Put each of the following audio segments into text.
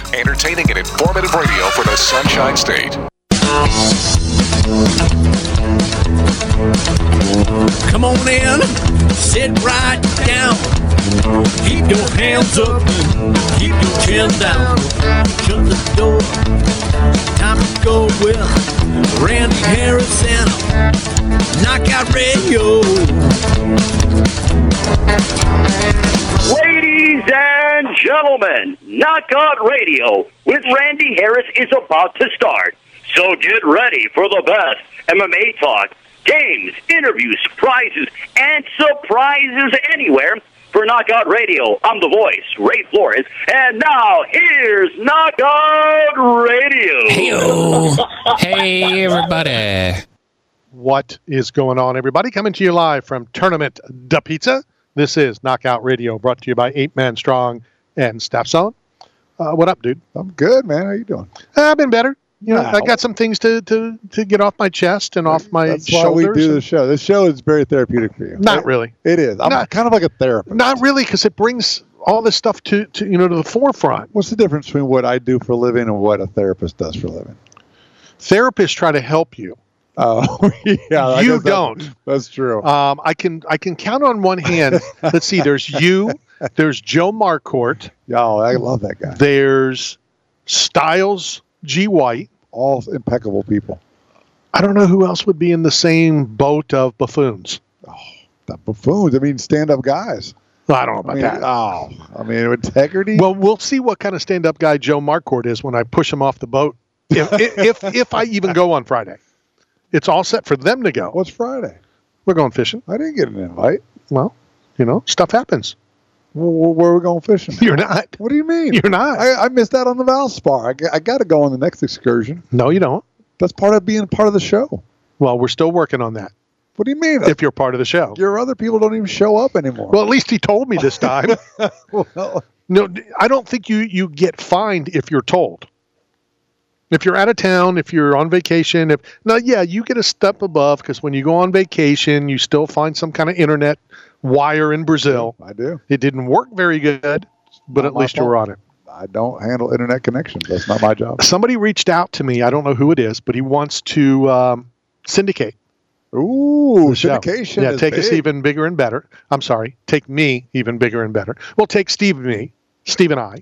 Entertaining and informative radio for the Sunshine State. Come on in, sit right down. Keep your hands up, keep your chin down. Shut the door. Time to go with Randy Harrison. Knockout Radio. Ladies and gentlemen, Knockout Radio with Randy Harris is about to start. So get ready for the best MMA talk, games, interviews, prizes, and surprises anywhere. For Knockout Radio, I'm the voice, Ray Flores. And now, here's Knockout Radio. Hey-o. Hey, everybody. What is going on, everybody? Coming to you live from Tournament Da Pizza. This is Knockout Radio, brought to you by 8 Man Strong and Staff Zone. What up, dude? I'm good, man. How you doing? I've been better. You know, I got some things to get off my chest and off my shoulders. That's why we do the show. This show is very therapeutic for you. Not really. It is. I'm kind of like a therapist. Not really, because it brings all this stuff to the forefront. What's the difference between what I do for a living and what a therapist does for a living? Therapists try to help you. Oh, yeah. You don't. That's true. I can count on one hand. Let's see. There's you. There's Joe Marcourt. Oh, I love that guy. There's Styles G. White. All impeccable people. I don't know who else would be in the same boat of buffoons. Oh, the buffoons. I mean, stand-up guys. I don't know about that. Oh, I mean, integrity. Well, we'll see what kind of stand-up guy Joe Marcourt is when I push him off the boat. If I even go on Friday. It's all set for them to go. What's Friday? We're going fishing. I didn't get an invite. Well, stuff happens. Where are we going fishing? You're not. What do you mean? You're not. I missed out on the Valspar. I got to go on the next excursion. No, you don't. That's part of being part of the show. Well, we're still working on that. What do you mean? If you're part of the show. Your other people don't even show up anymore. Well, at least he told me this time. Well, no, I don't think you get fined if you're told. If you're out of town, if you're on vacation, you get a step above, because when you go on vacation, you still find some kind of internet wire in Brazil. I do. It didn't work very good, but at least you were on it. I don't handle internet connections. That's not my job. Somebody reached out to me. I don't know who it is, but he wants to syndicate. Ooh, syndication. Yeah, take big. us even bigger and better. I'm sorry, take me even bigger and better. Well, take Steve and I.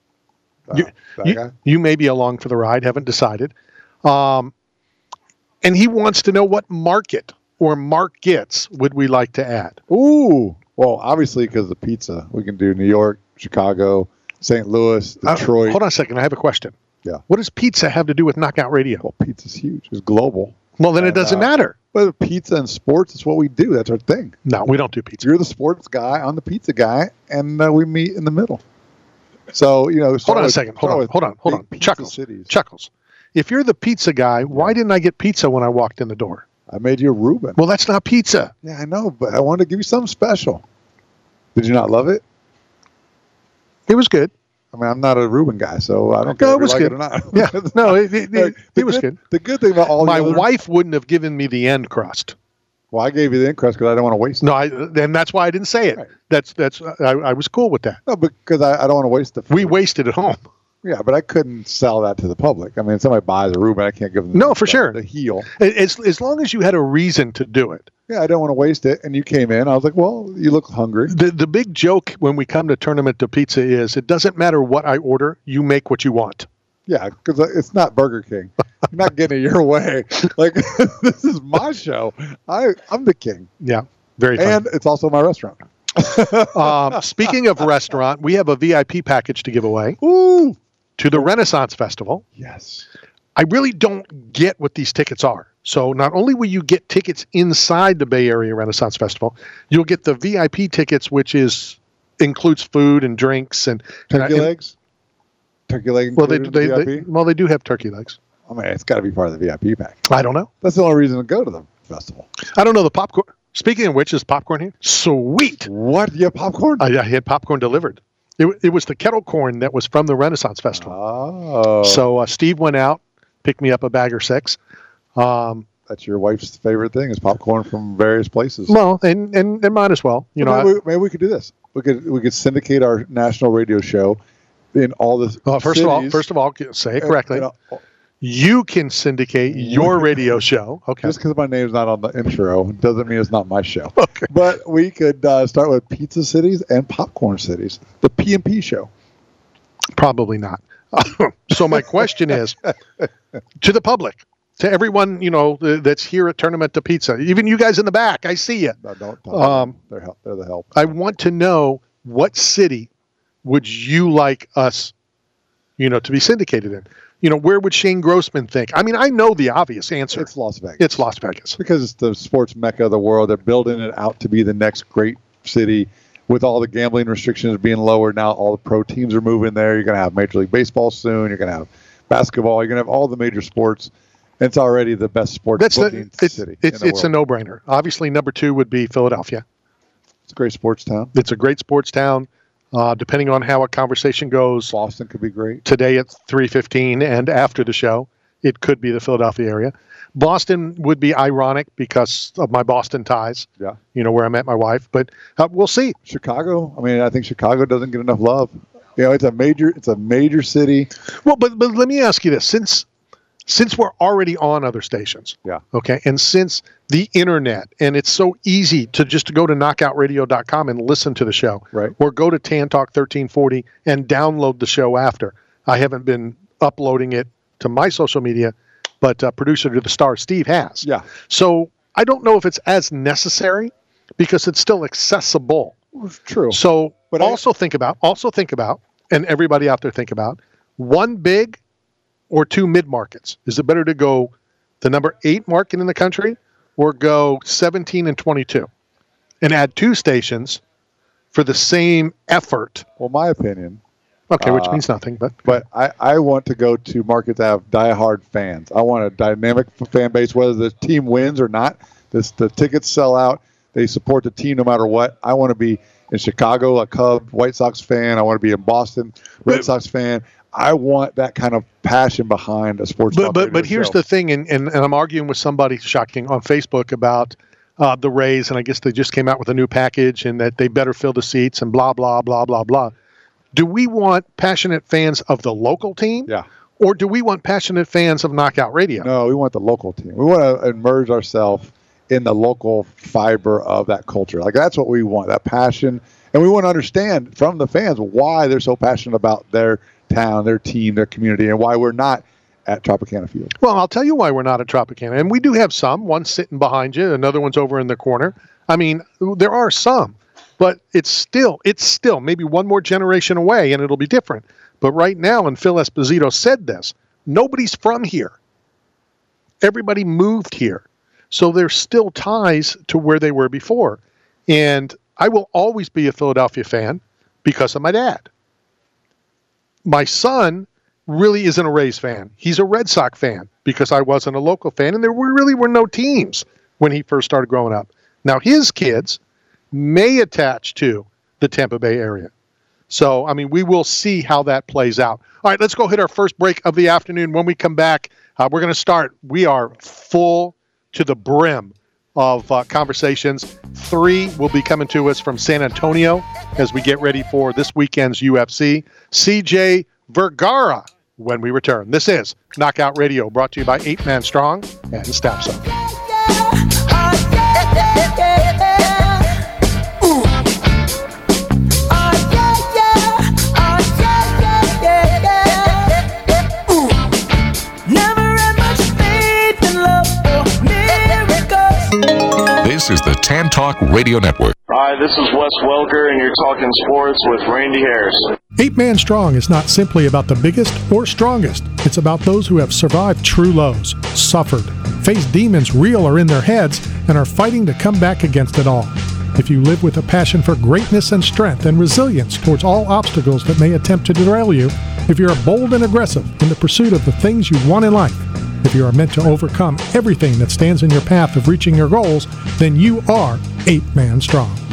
You may be along for the ride, haven't decided. And he wants to know what market or markets would we like to add. Ooh. Well, obviously, because of pizza, we can do New York, Chicago, St. Louis, Detroit. Hold on a second. I have a question. Yeah. What does pizza have to do with Knockout Radio? Well, pizza's huge. It's global. Well, then it doesn't matter. But pizza and sports is what we do. That's our thing. No, we don't do pizza. You're the sports guy. I'm the pizza guy. And we meet in the middle. So, hold on a second. Hold on. Chuckles. If you're the pizza guy, why didn't I get pizza when I walked in the door? I made you a Reuben. Well, that's not pizza. Yeah, I know, but I wanted to give you something special. Did you not love it? It was good. I mean, I'm not a Reuben guy, so I don't care if you like it or not. Yeah, no, it was good. The good thing about all my wife wouldn't have given me the end crust. Well, I gave you the end crust because I didn't want to waste it. No, and that's why I didn't say it. Right. I was cool with that. No, because I don't want to waste the food. We wasted at home. Yeah, but I couldn't sell that to the public. I mean, if somebody buys a Reuben, I can't give them the heel. As long as you had a reason to do it. Yeah, I don't want to waste it. And you came in. I was like, well, you look hungry. The big joke when we come to Tournament to Pizza is it doesn't matter what I order. You make what you want. Yeah, because it's not Burger King. You're not getting it your way. Like, this is my show. I'm the king. Yeah, very fun. And it's also my restaurant. Speaking of restaurant, we have a VIP package to give away. Ooh. To the Renaissance Festival. Yes. I really don't get what these tickets are. So not only will you get tickets inside the Bay Area Renaissance Festival, you'll get the VIP tickets, which includes food and drinks and turkey legs. Turkey leg. Well, they do have turkey legs. I mean, it's got to be part of the VIP pack. I don't know. That's the only reason to go to the festival. I don't know the popcorn. Speaking of which, is popcorn here? Sweet. What? You have popcorn? I had popcorn delivered. It was the kettle corn that was from the Renaissance Festival. Oh. So Steve went out, picked me up a bag or 6. That's your wife's favorite thing is popcorn from various places. Well, and mine as well. Maybe we could do this. We could syndicate our national radio show, in all the First of all, say it correctly. You can syndicate your radio show. Okay. Just because my name's not on the intro doesn't mean it's not my show. Okay. But we could start with Pizza Cities and Popcorn Cities, the P&P show. Probably not. So my question is, to the public, to everyone that's here at Tournament to Pizza, even you guys in the back, I see you. No, don't talk. They're the help. I want to know, what city would you like us, to be syndicated in? Where would Shane Grossman think? I mean, I know the obvious answer. It's Las Vegas. It's Las Vegas. Because it's the sports mecca of the world. They're building it out to be the next great city with all the gambling restrictions being lowered. Now all the pro teams are moving there. You're going to have Major League Baseball soon. You're going to have basketball. You're going to have all the major sports. It's already the best sports booking city. It's a no-brainer. Obviously, number 2 would be Philadelphia. It's a great sports town. It's a great sports town. Depending on how a conversation goes, Boston could be great. Today at 3:15 and after the show, it could be the Philadelphia area. Boston would be ironic because of my Boston ties. Yeah. Where I met my wife, but we'll see. Chicago. I mean, I think Chicago doesn't get enough love. It's a major city. Well, but let me ask you this: since we're already on other stations, okay, and since the internet, and it's so easy to just go to knockoutradio.com and listen to the show, right, or go to Tan Talk 1340 and download the show after. I haven't been uploading it to my social media, but producer to the star, Steve, has. Yeah. So I don't know if it's as necessary because it's still accessible. True. So, but also think about, and everybody out there think about, 1 big or 2 mid-markets. Is it better to go the number 8 market in the country or go 17 and 22 and add 2 stations for the same effort? Well, my opinion. Okay, which means nothing. But I want to go to markets that have diehard fans. I want a dynamic fan base, whether the team wins or not. The tickets sell out. They support the team no matter what. I want to be in Chicago, a Cub, White Sox fan. I want to be in Boston, Red Sox fan. I want that kind of passion behind a sports. But here's the thing, and I'm arguing with somebody, shocking, on Facebook about the Rays, and I guess they just came out with a new package and that they better fill the seats and blah, blah, blah, blah, blah. Do we want passionate fans of the local team? Yeah. Or do we want passionate fans of Knockout Radio? No, we want the local team. We want to immerse ourselves in the local fiber of that culture. Like, that's what we want, that passion. And we want to understand from the fans why they're so passionate about their town, their team, their community, and why we're not at Tropicana Field. Well, I'll tell you why we're not at Tropicana. And we do have some. One's sitting behind you. Another one's over in the corner. I mean, there are some. But it's still maybe one more generation away, and it'll be different. But right now, and Phil Esposito said this, nobody's from here. Everybody moved here. So there's still ties to where they were before. And I will always be a Philadelphia fan because of my dad. My son really isn't a Rays fan. He's a Red Sox fan because I wasn't a local fan, and there really were no teams when he first started growing up. Now, his kids may attach to the Tampa Bay area. So, I mean, we will see how that plays out. All right, let's go hit our first break of the afternoon. When we come back, we're going to start. We are full to the brim of conversations. 3 will be coming to us from San Antonio as we get ready for this weekend's UFC. CJ Vergara when we return. This is Knockout Radio, brought to you by 8 Man Strong and Staff Zone. This is the Tan Talk Radio Network. Hi, this is Wes Welker, and you're talking sports with Randy Harris. 8 Man Strong is not simply about the biggest or strongest. It's about those who have survived true lows, suffered, faced demons real or in their heads, and are fighting to come back against it all. If you live with a passion for greatness and strength and resilience towards all obstacles that may attempt to derail you, if you're bold and aggressive in the pursuit of the things you want in life, if you are meant to overcome everything that stands in your path of reaching your goals, then you are 8 Man Strong.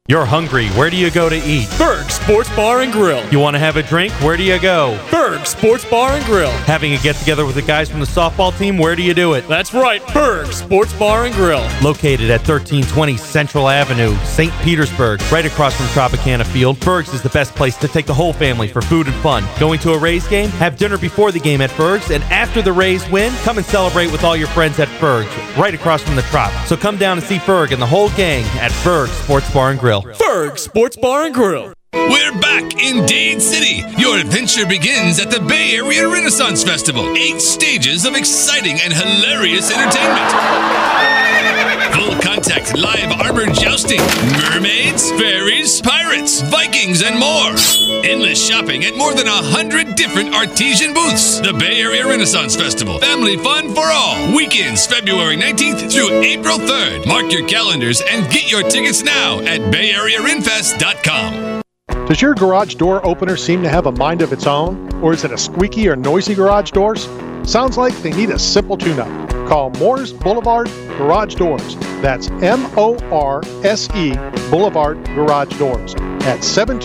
You're hungry. Where do you go to eat? Berg Sports Bar and Grill. You want to have a drink? Where do you go? Berg Sports Bar and Grill. Having a get-together with the guys from the softball team? Where do you do it? That's right, Berg Sports Bar and Grill. Located at 1320 Central Avenue, St. Petersburg, right across from Tropicana Field, Berg's is the best place to take the whole family for food and fun. Going to a Rays game? Have dinner before the game at Berg's, and after the Rays win, come and celebrate with all your friends at Berg's, right across from the Trop. So come down and see Berg and the whole gang at Berg Sports Bar and Grill. Berg Sports Bar and Grill. We're back in Dade City. Your adventure begins at the Bay Area Renaissance Festival. 8 stages of exciting and hilarious entertainment. Full contact live armored jousting, mermaids, fairies, pirates, Vikings, and more. Endless shopping at more than 100 different artesian booths. The Bay Area Renaissance Festival. Family fun for all. Weekends, February 19th through April 3rd. Mark your calendars and get your tickets now at BayAreaRenFest.com. Does your garage door opener seem to have a mind of its own? Or is it a squeaky or noisy garage doors? Sounds like they need a simple tune-up. Call Moore's Boulevard Garage Doors. That's M-O-R-S-E Boulevard Garage Doors at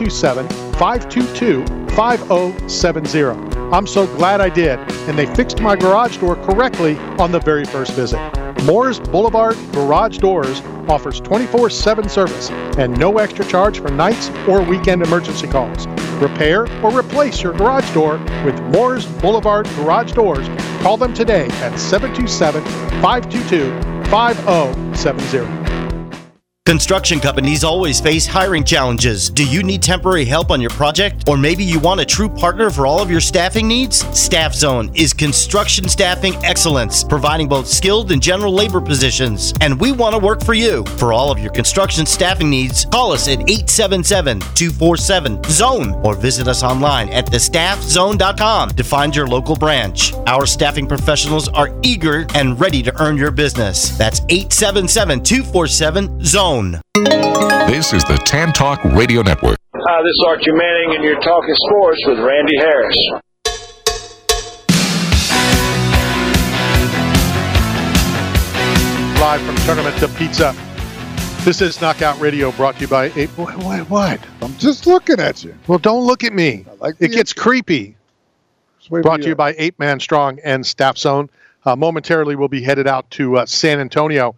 727-522-5070. I'm so glad I did, and they fixed my garage door correctly on the very first visit. Moore's Boulevard Garage Doors offers 24/7 service and no extra charge for nights or weekend emergency calls. Repair or replace your garage door with Moore's Boulevard Garage Doors. Call them today at 727-522-5070. Construction companies always face hiring challenges. Do you need temporary help on your project? Or maybe you want a true partner for all of your staffing needs? Staff Zone is construction staffing excellence, providing both skilled and general labor positions. And we want to work for you. For all of your construction staffing needs, call us at 877-247-ZONE or visit us online at thestaffzone.com to find your local branch. Our staffing professionals are eager and ready to earn your business. That's 877-247-ZONE. This is the Tan Talk Radio Network. Hi, this is Archie Manning, and you're talking sports with Randy Harris. Live from Tournament to Pizza. This is Knockout Radio, brought to you by Ape. What? I'm just looking at you. Well, don't look at me. It gets creepy. Brought to you by 8 Man Strong and Staff Zone. Momentarily, we'll be headed out to San Antonio.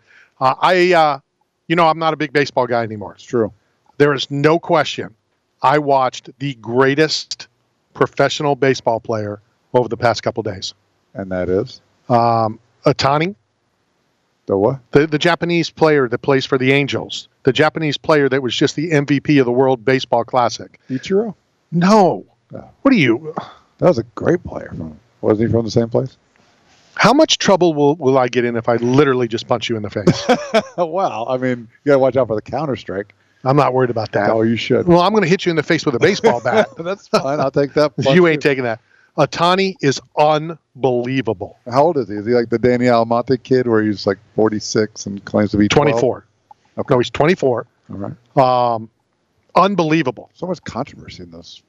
I'm not a big baseball guy anymore. It's true. There is no question. I watched the greatest professional baseball player over the past couple days. And that is? Ohtani. The what? The Japanese player that plays for the Angels. The Japanese player that was just the MVP of the World Baseball Classic. Ichiro? No. What are you? That was a great player. Wasn't he from the same place? How much trouble will I get in if I literally just punch you in the face? Well, I mean, you got to watch out for the counter strike. I'm not worried about that. Oh, you should. Well, I'm going to hit you in the face with a baseball bat. That's fine. I'll take that. You ain't taking that. Ohtani is unbelievable. How old is he? Is he like the Danny Almonte kid where he's like 46 and claims to be 24? Okay. No, he's 24. All right. Unbelievable. So much controversy in this.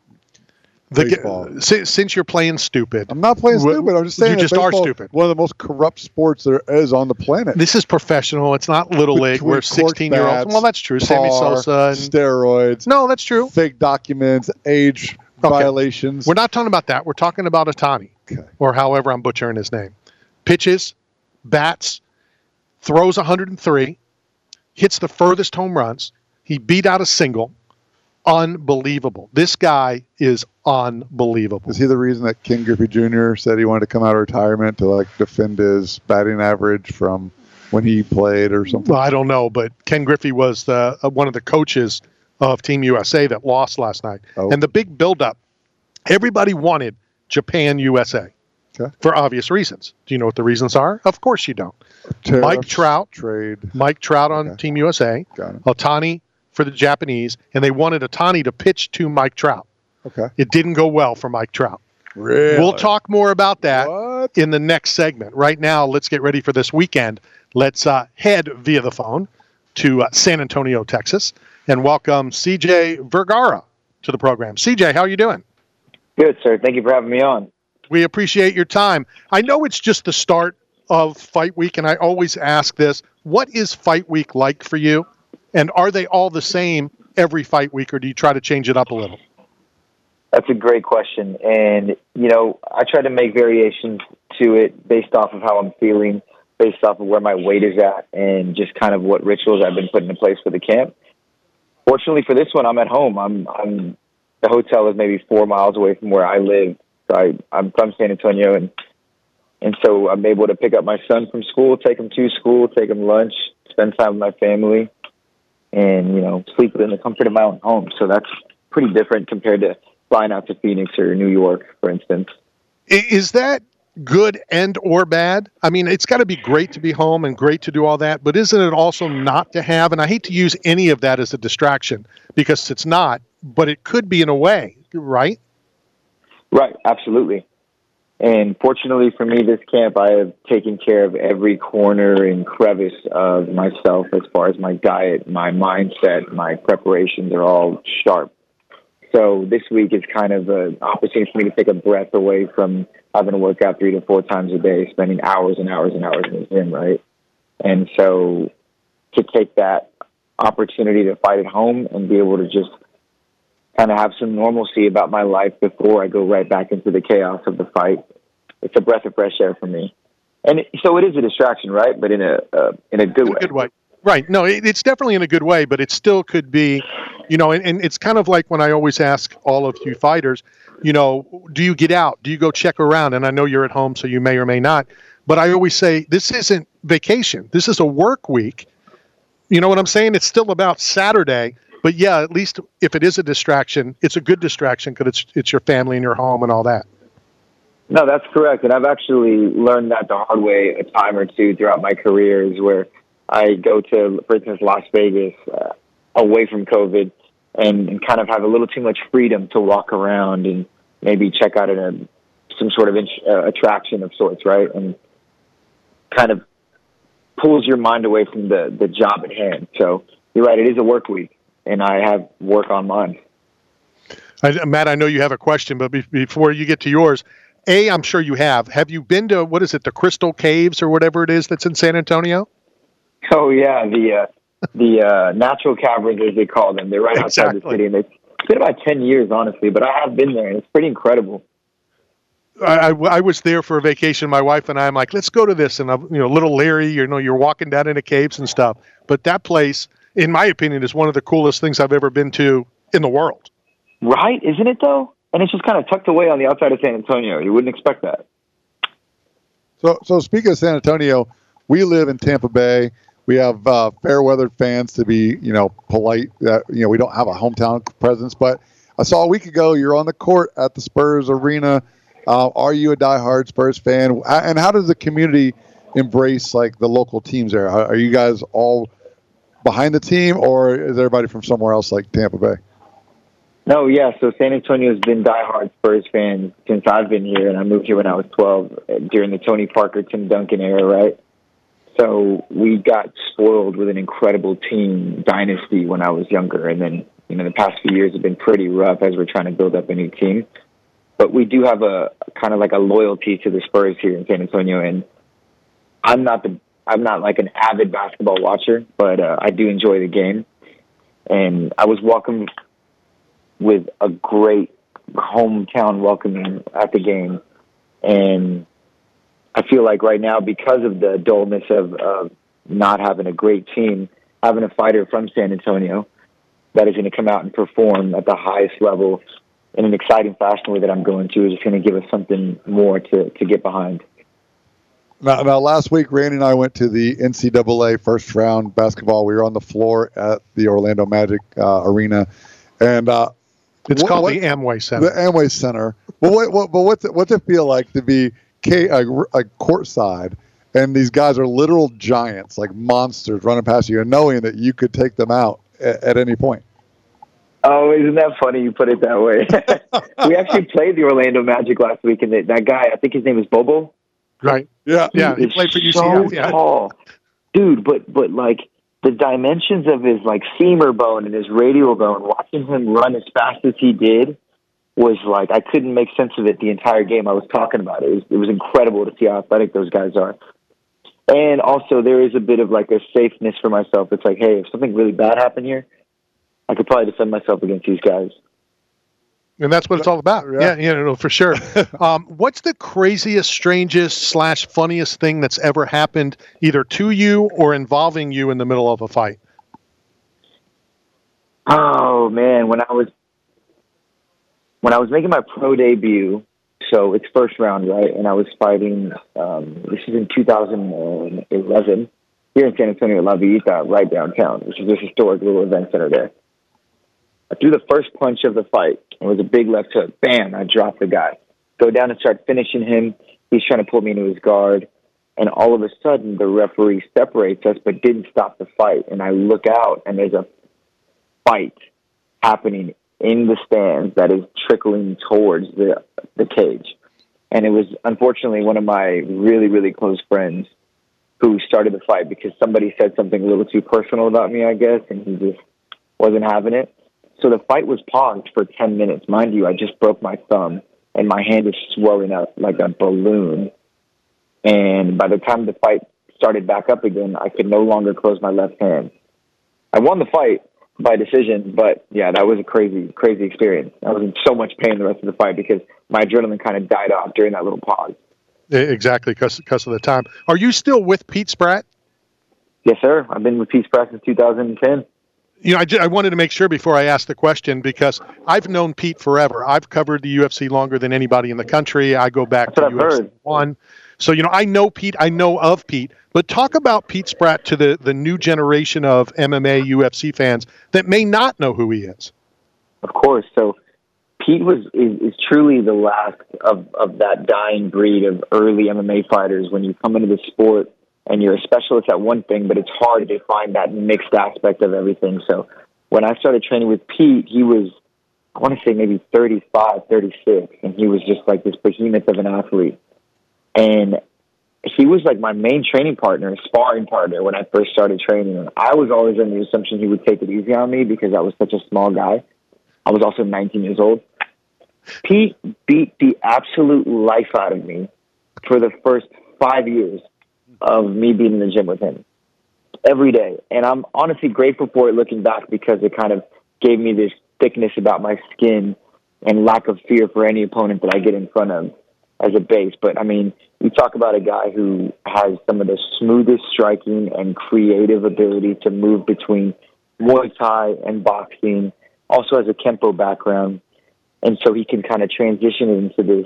Since you're playing stupid. I'm not playing stupid. I'm just saying you just are stupid. One of the most corrupt sports there is on the planet. This is professional. It's not Little League where 16-year-olds. Well, that's true. Sammy Sosa. Steroids. No, that's true. Fake documents, age violations. We're not talking about that. We're talking about Ohtani. Okay. Or however I'm butchering his name. Pitches, bats, throws 103, hits the furthest home runs. He beat out a single. Unbelievable. This guy is unbelievable. Is he the reason that Ken Griffey Jr. said he wanted to come out of retirement to defend his batting average from when he played or something? Well, I don't know, but Ken Griffey was one of the coaches of Team USA that lost last night. Oh. And the big buildup, everybody wanted Japan USA for obvious reasons. Do you know what the reasons are? Of course you don't. Tariffs, Mike Trout on Team USA. Got it. Ohtani for the Japanese, and they wanted Ohtani to pitch to Mike Trout. Okay. It didn't go well for Mike Trout. Really? We'll talk more about that in the next segment. Right now, let's get ready for this weekend. Let's head via the phone to San Antonio, Texas, and welcome CJ Vergara to the program. CJ, how are you doing? Good, sir. Thank you for having me on. We appreciate your time. I know it's just the start of Fight Week, and I always ask this. What is Fight Week like for you? And are they all the same every fight week, or do you try to change it up a little? That's a great question. And, I try to make variations to it based off of how I'm feeling, based off of where my weight is at, and just kind of what rituals I've been putting in place for the camp. Fortunately for this one, I'm at home. The hotel is maybe 4 miles away from where I live. So I'm from San Antonio, and so I'm able to pick up my son from school, take him to school, take him lunch, spend time with my family, and, sleep in the comfort of my own home. So that's pretty different compared to flying out to Phoenix or New York, for instance. Is that good and or bad? I mean, it's got to be great to be home and great to do all that, but isn't it also not to have? And I hate to use any of that as a distraction because it's not, but it could be in a way, right? Right, absolutely. And fortunately for me, this camp, I have taken care of every corner and crevice of myself as far as my diet, my mindset, my preparations are all sharp. So this week is kind of an opportunity for me to take a breath away from having to work out 3 to 4 times a day, spending hours and hours and hours in the gym, right? And so to take that opportunity to fight at home and be able to just kind of have some normalcy about my life before I go right back into the chaos of the fight, it's a breath of fresh air for me. And so it is a distraction, right? But in a good way. Good way. Right. No, it's definitely in a good way, but it still could be, and it's kind of like when I always ask all of you fighters, do you get out? Do you go check around? And I know you're at home, so you may or may not. But I always say, this isn't vacation. This is a work week. You know what I'm saying? It's still about Saturday. But yeah, at least if it is a distraction, it's a good distraction because it's your family and your home and all that. No, that's correct. And I've actually learned that the hard way a time or two throughout my career is where I go to, for instance, Las Vegas, away from COVID, and kind of have a little too much freedom to walk around and maybe check out some sort of attraction of sorts, right? And kind of pulls your mind away from the job at hand. So you're right, it is a work week, and I have work on mine. Matt, I know you have a question, but before you get to yours, I'm sure you have. Have you been to, what is it, the Crystal Caves or whatever it is that's in San Antonio? Oh, yeah, the natural caverns, as they call them. They're right outside the city. And it's been about 10 years, honestly, but I have been there, and it's pretty incredible. I was there for a vacation, my wife and I'm like, let's go to this. And, little Larry, you're walking down into caves and stuff. But that place, in my opinion, is one of the coolest things I've ever been to in the world. Right, isn't it, though? And it's just kind of tucked away on the outside of San Antonio. You wouldn't expect that. So speaking of San Antonio, we live in Tampa Bay. We have fair-weathered fans to be, polite. We don't have a hometown presence. But I saw a week ago you're on the court at the Spurs arena. Are you a diehard Spurs fan? And how does the community embrace the local teams there? Are you guys all behind the team, or is everybody from somewhere else like Tampa Bay? No, yeah. So San Antonio's been diehard Spurs fans since I've been here, and I moved here when I was 12 during the Tony Parker, Tim Duncan era, right? So we got spoiled with an incredible team dynasty when I was younger, and then the past few years have been pretty rough as we're trying to build up a new team. But we do have a kind of like a loyalty to the Spurs here in San Antonio, and I'm not like an avid basketball watcher, but I do enjoy the game, and I was welcomed with a great hometown welcoming at the game. And I feel like right now, because of the dullness of not having a great team, having a fighter from San Antonio that is going to come out and perform at the highest level in an exciting fashion way that I'm going to is just going to give us something more to get behind. Now, last week, Randy and I went to the NCAA first round basketball. We were on the floor at the Orlando Magic arena, and it's called the Amway Center. The Amway Center. What's it feel like to be courtside, and these guys are literal giants, like monsters, running past you, and knowing that you could take them out at any point? Oh, isn't that funny you put it that way? We actually played the Orlando Magic last week, and that guy, I think his name is Bobo. Right. Yeah. He played for UCF. So tall. Dude, but like the dimensions of his femur bone and his radial bone, watching him run as fast as he did was like, I couldn't make sense of it the entire game. I was talking about it. It was incredible to see how athletic those guys are. And also there is a bit of a safeness for myself. It's like, hey, if something really bad happened here, I could probably defend myself against these guys. And that's what it's all about. Yeah, for sure. What's the craziest, strangest / funniest thing that's ever happened either to you or involving you in the middle of a fight? Oh man, when I was making my pro debut, so it's first round, right? And I was fighting. This is in 2011 here in San Antonio, La Villita, right downtown, which is this historic little event center there. I threw the first punch of the fight. It was a big left hook. Bam! I dropped the guy. Go down and start finishing him. He's trying to pull me into his guard. And all of a sudden, the referee separates us but didn't stop the fight. And I look out, and there's a fight happening in the stands that is trickling towards the cage. And it was, unfortunately, one of my really, really close friends who started the fight because somebody said something a little too personal about me, I guess, and he just wasn't having it. So the fight was paused for 10 minutes. Mind you, I just broke my thumb, and my hand is swelling up like a balloon. And by the time the fight started back up again, I could no longer close my left hand. I won the fight by decision, but yeah, that was a crazy, crazy experience. I was in so much pain the rest of the fight because my adrenaline kind of died off during that little pause. Exactly, because of the time. Are you still with Pete Spratt? Yes, sir. I've been with Pete Spratt since 2010. You know, I wanted to make sure before I asked the question because I've known Pete forever. I've covered the UFC longer than anybody in the country. I go back to UFC 1. So, you know, I know Pete. I know of Pete. But talk about Pete Spratt to the new generation of MMA UFC fans that may not know who he is. Of course. So Pete is truly the last of that dying breed of early MMA fighters. When you come into the sport and you're a specialist at one thing, but it's hard to find that mixed aspect of everything. So when I started training with Pete, he was, I want to say maybe 35, 36, and he was just like this behemoth of an athlete. And he was like my main training partner, sparring partner when I first started training. And I was always under the assumption he would take it easy on me because I was such a small guy. I was also 19 years old. Pete beat the absolute life out of me for the first 5 years of me being in the gym with him every day. And I'm honestly grateful for it looking back because it kind of gave me this thickness about my skin and lack of fear for any opponent that I get in front of as a base. But, I mean, you talk about a guy who has some of the smoothest striking and creative ability to move between Muay Thai and boxing, also has a Kempo background. And so he can kind of transition into this,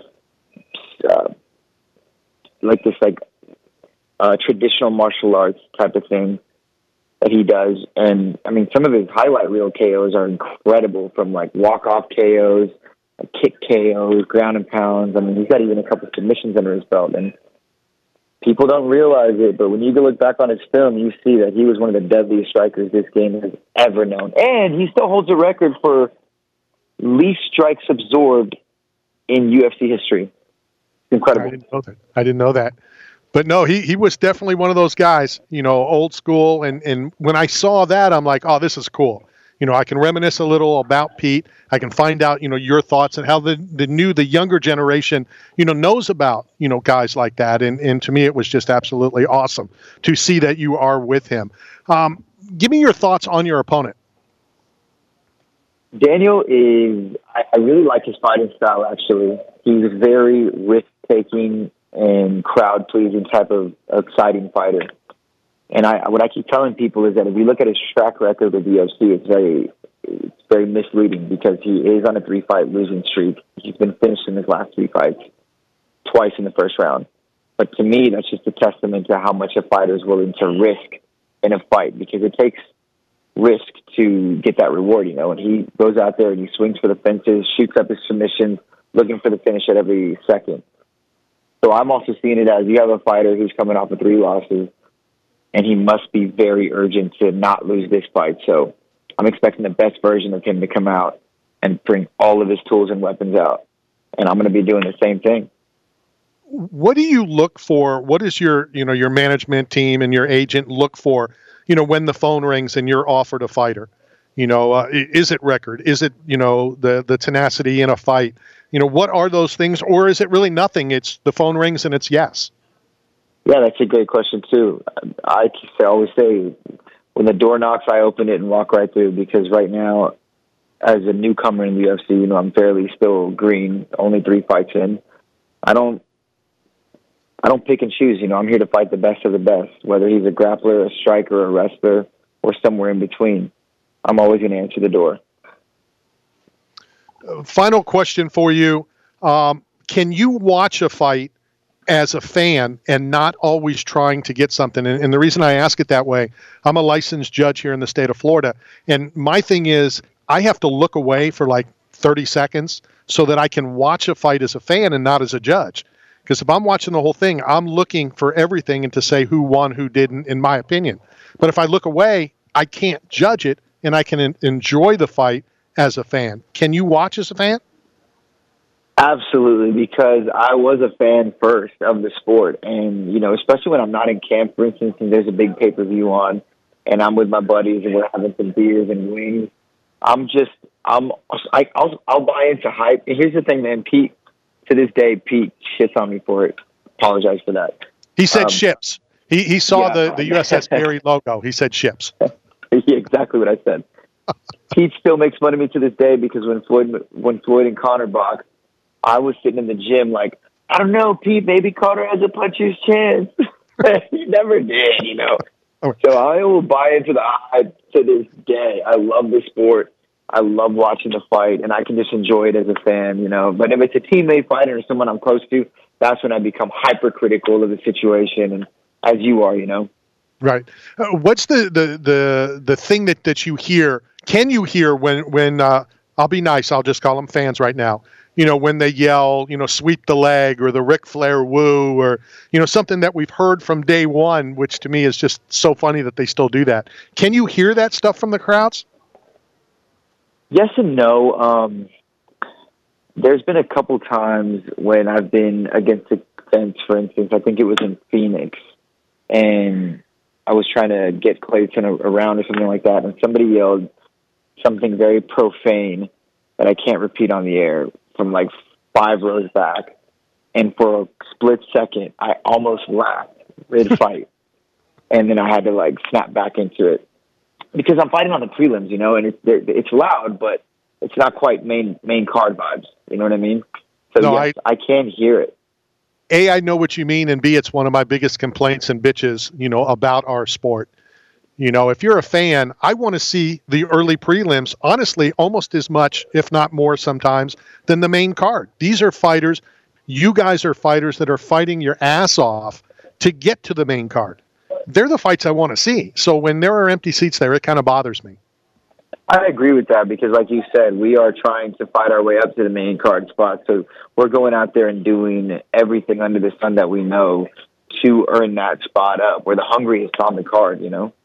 traditional martial arts type of thing that he does. And, I mean, some of his highlight reel KOs are incredible, from, like, walk-off KOs, kick KOs, ground and pounds. I mean, he's got even a couple of submissions under his belt. And people don't realize it, but when you go look back on his film, you see that he was one of the deadliest strikers this game has ever known. And he still holds a record for least strikes absorbed in UFC history. Incredible. I didn't know that. But no, he was definitely one of those guys, you know, old school. And when I saw that, I'm like, oh, this is cool. You know, I can reminisce a little about Pete. I can find out, you know, your thoughts and how the younger generation, you know, knows about, you know, guys like that. And to me, it was just absolutely awesome to see that you are with him. Give me your thoughts on your opponent. Daniel I really like his fighting style, actually. He's a very risk-taking and crowd-pleasing type of exciting fighter. And what I keep telling people is that if you look at his track record with the UFC, it's very misleading because he is on a 3-fight losing streak. He's been finished in his last 3 fights, twice in the first round. But to me, that's just a testament to how much a fighter is willing to risk in a fight, because it takes risk to get that reward, you know. And he goes out there and he swings for the fences, shoots up his submissions, looking for the finish at every second. So I'm also seeing it as you have a fighter who's coming off of 3 losses, and he must be very urgent to not lose this fight. So I'm expecting the best version of him to come out and bring all of his tools and weapons out. And I'm going to be doing the same thing. What do you look for? What is your management team and your agent look for, you know, when the phone rings and you're offered a fighter? You know, is it record? Is it, you know, the tenacity in a fight? You know, what are those things? Or is it really nothing? It's the phone rings and it's yes. Yeah, that's a great question, too. I always say when the door knocks, I open it and walk right through, because right now, as a newcomer in the UFC, you know, I'm fairly still green, only 3 fights in. I don't pick and choose. You know, I'm here to fight the best of the best, whether he's a grappler, a striker, a wrestler, or somewhere in between. I'm always going to answer the door. Final question for you. Can you watch a fight as a fan and not always trying to get something? And the reason I ask it that way, I'm a licensed judge here in the state of Florida. And my thing is, I have to look away for like 30 seconds so that I can watch a fight as a fan and not as a judge. Because if I'm watching the whole thing, I'm looking for everything and to say who won, who didn't, in my opinion. But if I look away, I can't judge it, and I can enjoy the fight as a fan. Can you watch as a fan? Absolutely, because I was a fan first of the sport. And, you know, especially when I'm not in camp, for instance, and there's a big pay-per-view on, and I'm with my buddies and we're having some beers and wings, I'll buy into hype. And here's the thing, man, Pete, to this day, Pete shits on me for it. Apologize for that. He said ships. He saw the USS Gary logo. He said ships. Yeah, exactly what I said. Pete still makes fun of me to this day, because when Floyd and Conor boxed, I was sitting in the gym like, I don't know, Pete, maybe Conor has a puncher's chance. He never did, you know. So I will buy into the hype to this day. I love the sport. I love watching the fight, and I can just enjoy it as a fan, you know. But if it's a teammate fighter or someone I'm close to, that's when I become hypercritical of the situation, and as you are, you know. Right. What's the thing that you hear? Can you hear when I'll be nice, I'll just call them fans right now, you know, when they yell, you know, sweep the leg, or the Ric Flair woo, or, you know, something that we've heard from day one, which to me is just so funny that they still do that. Can you hear that stuff from the crowds? Yes and no. There's been a couple times when I've been against the fence, for instance. I think it was in Phoenix, and I was trying to get Clayton around or something like that, and somebody yelled something very profane that I can't repeat on the air from like 5 rows back. And for a split second, I almost laughed mid-fight. And then I had to like snap back into it, because I'm fighting on the prelims, you know, and it's loud, but it's not quite main card vibes. You know what I mean? So no, yes, I can hear it. A, I know what you mean, and B, it's one of my biggest complaints and bitches, you know, about our sport. You know, if you're a fan, I want to see the early prelims, honestly, almost as much, if not more sometimes, than the main card. These are fighters. You guys are fighters that are fighting your ass off to get to the main card. They're the fights I want to see. So when there are empty seats there, it kind of bothers me. I agree with that, because like you said, we are trying to fight our way up to the main card spot. So we're going out there and doing everything under the sun that we know to earn that spot up. We're the hungriest on the card, you know?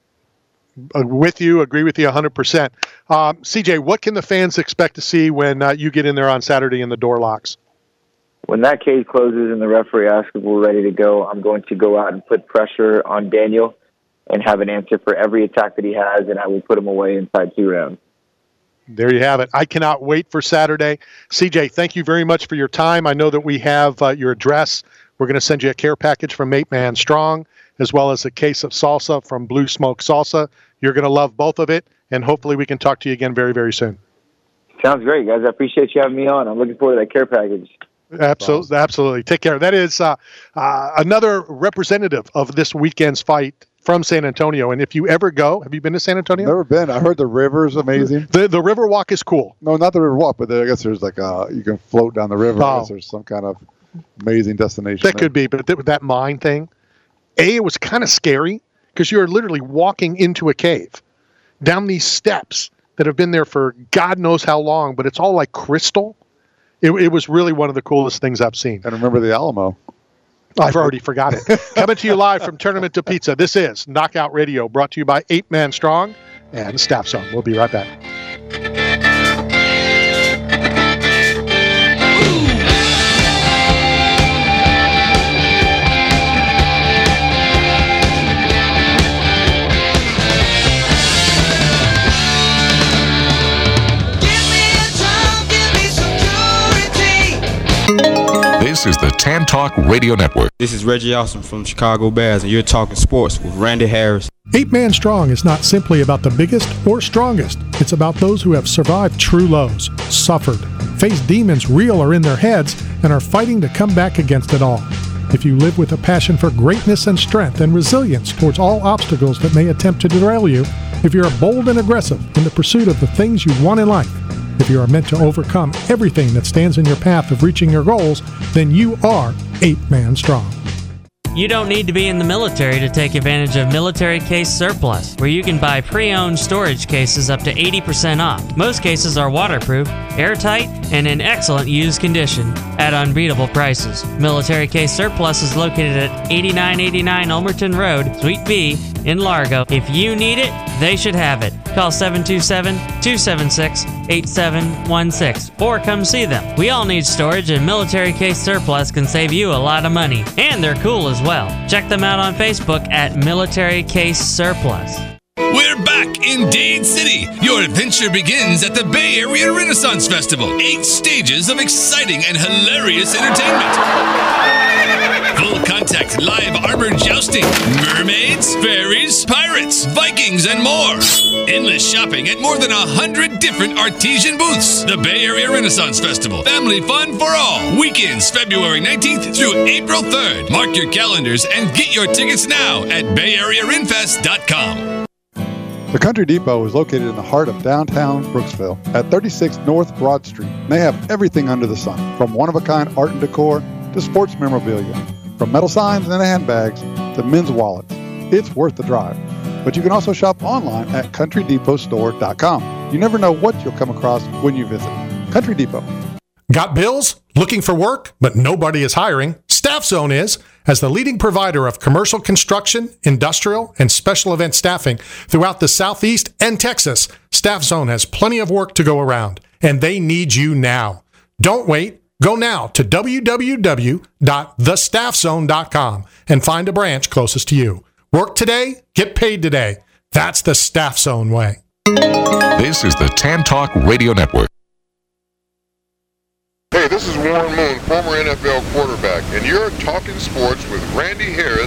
With you, agree with you 100%. CJ, what can the fans expect to see when you get in there on Saturday and the door locks? When that cage closes and the referee asks if we're ready to go, I'm going to go out and put pressure on Daniel and have an answer for every attack that he has, and I will put him away inside 2 rounds. There you have it. I cannot wait for Saturday. CJ, thank you very much for your time. I know that we have your address. We're going to send you a care package from 8 Man Strong, as well as a case of salsa from Blue Smoke Salsa. You're going to love both of it, and hopefully we can talk to you again very, very soon. Sounds great, guys. I appreciate you having me on. I'm looking forward to that care package. Absolutely. Absolutely. Take care. That is another representative of this weekend's fight from San Antonio. And if you ever go, have you been to San Antonio? Never been. I heard the river is amazing. The river walk is cool. No, not the river walk, but I guess there's like you can float down the river. I guess there's some kind of amazing destination. That could be, but that mine thing, it was kind of scary because you're literally walking into a cave down these steps that have been there for God knows how long, but it's all like crystal. It was really one of the coolest things I've seen. And remember the Alamo. I've already forgot it. Coming to you live from Tournament to Pizza, this is Knockout Radio, brought to you by 8 Man Strong and Staff Zone. We'll be right back. This is the Tan Talk Radio Network. This is Reggie Austin from Chicago Bears, and you're talking sports with Randy Harris. 8 Man Strong is not simply about the biggest or strongest. It's about those who have survived true lows, suffered, faced demons real or in their heads, and are fighting to come back against it all. If you live with a passion for greatness and strength and resilience towards all obstacles that may attempt to derail you, if you're bold and aggressive in the pursuit of the things you want in life, if you are meant to overcome everything that stands in your path of reaching your goals, then you are 8 Man Strong. You don't need to be in the military to take advantage of Military Case Surplus, where you can buy pre-owned storage cases up to 80% off. Most cases are waterproof, airtight, and in excellent used condition at unbeatable prices. Military Case Surplus is located at 8989 Ulmerton Road, Suite B, in Largo. If you need it, they should have it. Call 727-276-8716 or come see them. We all need storage, and Military Case Surplus can save you a lot of money. And they're cool as well. Check them out on Facebook at Military Case Surplus. We're back in Dade City. Your adventure begins at the Bay Area Renaissance Festival. 8 stages of exciting and hilarious entertainment. Full contact live armored jousting, mermaids, fairies, pirates, Vikings, and more. Endless shopping at more than 100 different artesian booths. The Bay Area Renaissance Festival. Family fun for all. Weekends, February 19th through April 3rd. Mark your calendars and get your tickets now at BayAreaRenFest.com. The Country Depot is located in the heart of downtown Brooksville at 36 North Broad Street. They have everything under the sun, from one-of-a-kind art and decor to sports memorabilia, from metal signs and handbags to men's wallets. It's worth the drive. But you can also shop online at CountryDepotStore.com. You never know what you'll come across when you visit. Country Depot. Got bills? Looking for work, but nobody is hiring? Staff Zone is. As the leading provider of commercial construction, industrial, and special event staffing throughout the Southeast and Texas, Staff Zone has plenty of work to go around, and they need you now. Don't wait. Go now to www.thestaffzone.com and find a branch closest to you. Work today, get paid today. That's the Staff Zone way. This is the Tan Talk Radio Network. Hey, this is Warren Moon, former NFL quarterback, and you're talking sports with Randy Harris.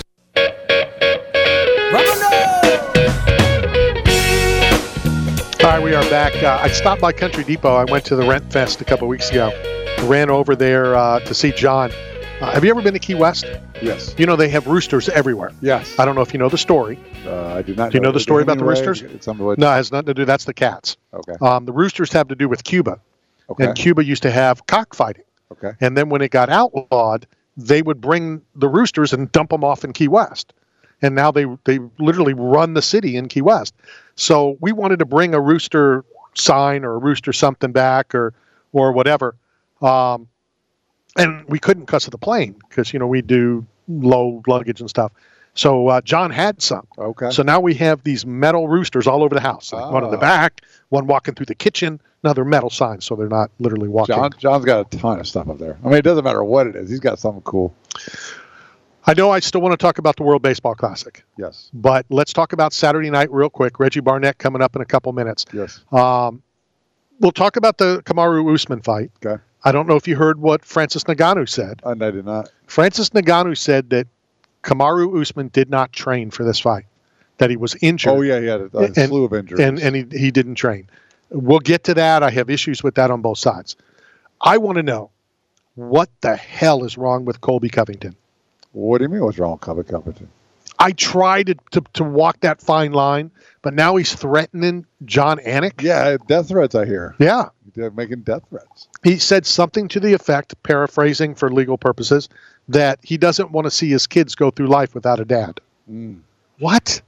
All right, we are back. I stopped by Country Depot. I went to the Rent Fest a couple weeks ago. I ran over there to see John. Have you ever been to Key West? Yes. You know, they have roosters everywhere. Yes. I don't know if you know the story. I do not. Do you know the story about the roosters? No, it has nothing to do. That's the cats. Okay. The roosters have to do with Cuba. Okay. And Cuba used to have cockfighting. Okay. And then when it got outlawed, they would bring the roosters and dump them off in Key West. And now they literally run the city in Key West. So we wanted to bring a rooster sign or a rooster something back or whatever. And we couldn't because of the plane because, you know, we do low luggage and stuff. So John had some. Okay. So now we have these metal roosters all over the house. Like one in the back, one walking through the kitchen, another metal sign, so they're not literally walking. John's got a ton of stuff up there. I mean, it doesn't matter what it is. He's got something cool. I know I still want to talk about the World Baseball Classic. Yes. But let's talk about Saturday night real quick. Reggie Barnett coming up in a couple minutes. Yes. We'll talk about the Kamaru Usman fight. Okay. I don't know if you heard what Francis Ngannou said. I did not. Francis Ngannou said that Kamaru Usman did not train for this fight, that he was injured. Oh, yeah, he had a slew of injuries. And he didn't train. We'll get to that. I have issues with that on both sides. I want to know, what the hell is wrong with Colby Covington? What do you mean what's wrong with Colby Covington? I tried to walk that fine line, but now he's threatening John Anik. Yeah, death threats, I hear. Yeah. They're making death threats. He said something to the effect, paraphrasing for legal purposes, that he doesn't want to see his kids go through life without a dad. What?